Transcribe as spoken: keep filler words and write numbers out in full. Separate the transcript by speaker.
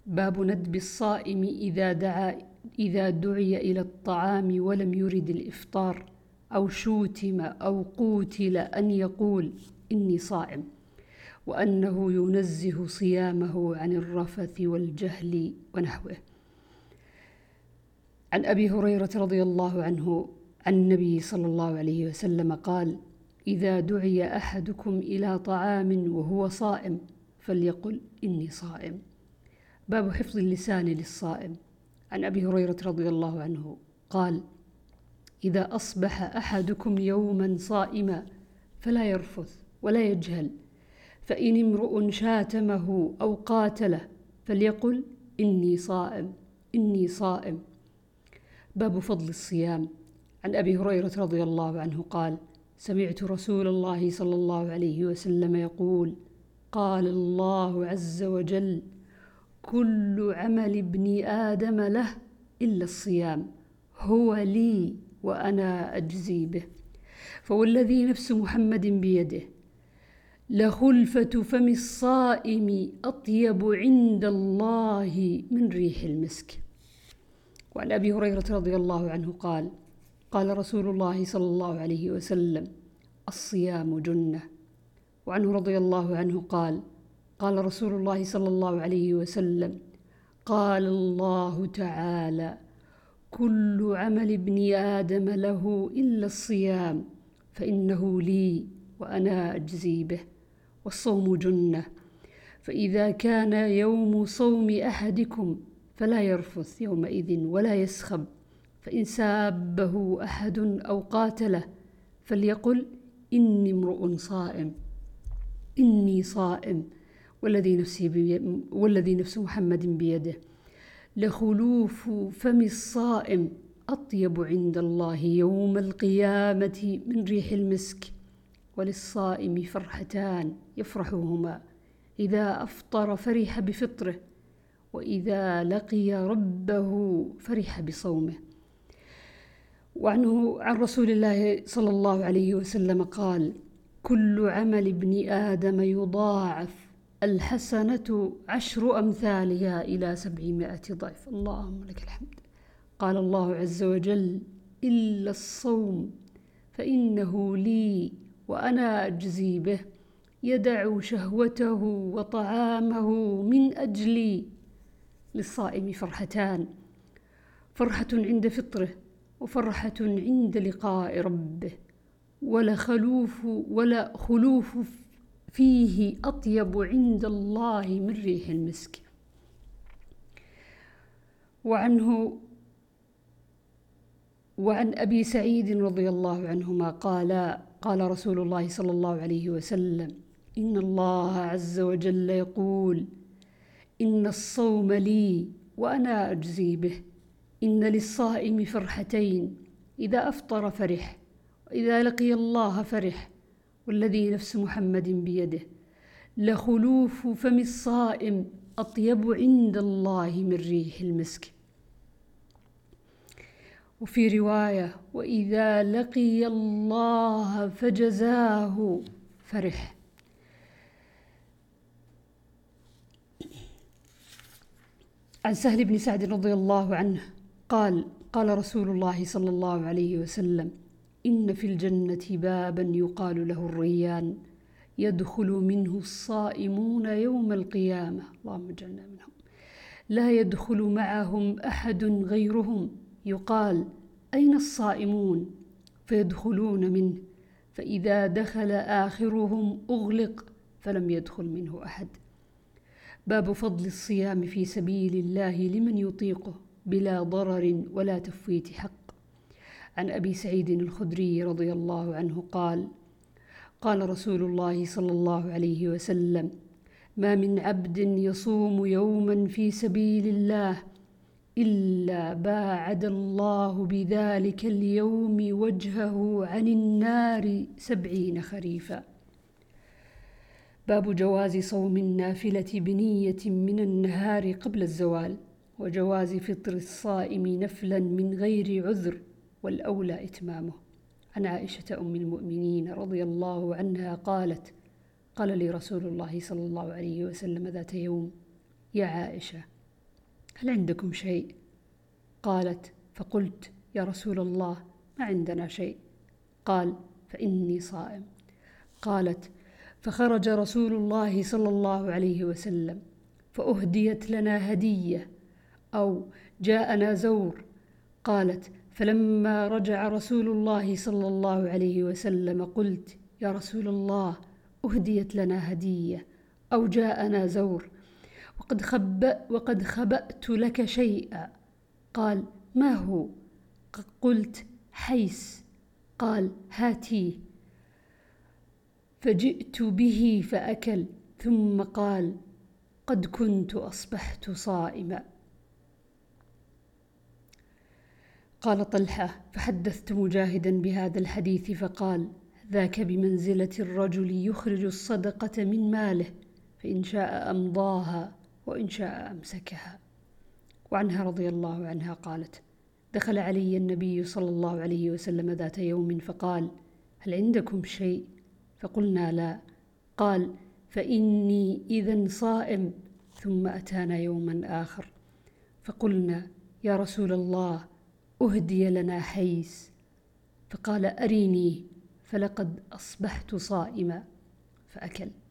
Speaker 1: باب ندب الصائم إذا دعا إذا دعي إلى الطعام ولم يرد الإفطار أو شوتم أو قوتل أن يقول إني صائم، وأنه ينزه صيامه عن الرفث والجهل ونحوه. عن أبي هريرة رضي الله عنه عن النبي صلى الله عليه وسلم قال: إذا دعي أحدكم إلى طعام وهو صائم فليقل إني صائم. باب حفظ اللسان للصائم. عن أبي هريرة رضي الله عنه قال: إذا أصبح أحدكم يوما صائما فلا يرفث ولا يجهل، فإن امرؤ شاتمه أو قاتله فليقل إني صائم إني صائم. باب فضل الصيام. عن أبي هريرة رضي الله عنه قال: سمعت رسول الله صلى الله عليه وسلم يقول: قال الله عز وجل: كل عمل ابن آدم له إلا الصيام هو لي وأنا أجزي به. فوالذي نفس محمد بيده لخلفة فم الصائم أطيب عند الله من ريح المسك. وعن أبي هريرة رضي الله عنه قال: قال رسول الله صلى الله عليه وسلم: الصيام جنة. وعنه رضي الله عنه قال: قال رسول الله صلى الله عليه وسلم: قال الله تعالى: كل عمل ابن آدم له إلا الصيام فإنه لي وأنا أجزي به. والصوم جنة، فإذا كان يوم صوم أحدكم فلا يرفث يومئذ ولا يسخب، فإن سابه أحد أو قاتله فليقل إني امرؤ صائم إني صائم. والذي نفسي بي... والذي نفس محمد بيده لخلوف فم الصائم أطيب عند الله يوم القيامة من ريح المسك. وللصائم فرحتان يفرحهما: إذا أفطر فرح بفطره، وإذا لقي ربه فرح بصومه. وعنه عن رسول الله صلى الله عليه وسلم قال: كل عمل ابن آدم يضاعف الحسنة عشر أمثالها إلى سبعمائة ضعف. اللهم لك الحمد. قال الله عز وجل: إلا الصوم فإنه لي وأنا أجزي به، يدع شهوته وطعامه من أجلي. للصائم فرحتان: فرحة عند فطره، وفرحة عند لقاء ربه. ولا خلوف ولا خلوف فيه أطيب عند الله من ريح المسك. وعنه وعن أبي سعيد رضي الله عنهما قال: قال رسول الله صلى الله عليه وسلم: إن الله عز وجل يقول: إن الصوم لي وأنا أجزي به. إن للصائم فرحتين: إذا أفطر فرح، وإذا لقي الله فرح. والذي نفس محمد بيده لخلوف فم الصائم أطيب عند الله من ريح المسك. وفي رواية: وإذا لقي الله فجزاه فرح. عن سهل بن سعد رضي الله عنه قال: قال رسول الله صلى الله عليه وسلم: إن في الجنة بابا يقال له الريان، يدخل منه الصائمون يوم القيامة، اللهم اجعلنا منهم، لا يدخل معهم أحد غيرهم، يقال: أين الصائمون؟ فيدخلون منه، فإذا دخل آخرهم أغلق فلم يدخل منه أحد. باب فضل الصيام في سبيل الله لمن يطيقه بلا ضرر ولا تفويت حق. عن أبي سعيد الخدري رضي الله عنه قال: قال رسول الله صلى الله عليه وسلم: ما من عبد يصوم يوما في سبيل الله إلا باعد الله بذلك اليوم وجهه عن النار سبعين خريفا. باب جواز صوم النافلة بنية من النهار قبل الزوال، وجواز فطر الصائم نفلا من غير عذر، والأولى إتمامه. عن عائشة أم المؤمنين رضي الله عنها قالت: قال لي رسول الله صلى الله عليه وسلم ذات يوم: يا عائشة، هل عندكم شيء؟ قالت: فقلت: يا رسول الله ما عندنا شيء. قال: فإني صائم. قالت: فخرج رسول الله صلى الله عليه وسلم فأهديت لنا هدية أو جاءنا زور. قالت: فلما رجع رسول الله صلى الله عليه وسلم قلت: يا رسول الله أهديت لنا هدية أو جاءنا زور وقد, خبأ وقد خبأت لك شيئا. قال: ما هو؟ قلت: حيس. قال: هاتيه. فجئت به فأكل، ثم قال: قد كنت أصبحت صائما. قال طلحة: فحدثت مجاهدا بهذا الحديث فقال: ذاك بمنزلة الرجل يخرج الصدقة من ماله فإن شاء أمضاها وإن شاء أمسكها. وعنها رضي الله عنها قالت: دخل علي النبي صلى الله عليه وسلم ذات يوم فقال: هل عندكم شيء؟ فقلنا: لا. قال: فإني إذن صائم. ثم أتانا يوما آخر فقلنا: يا رسول الله أهدي لنا حيس. فقال: أريني، فلقد أصبحت صائما. فأكل.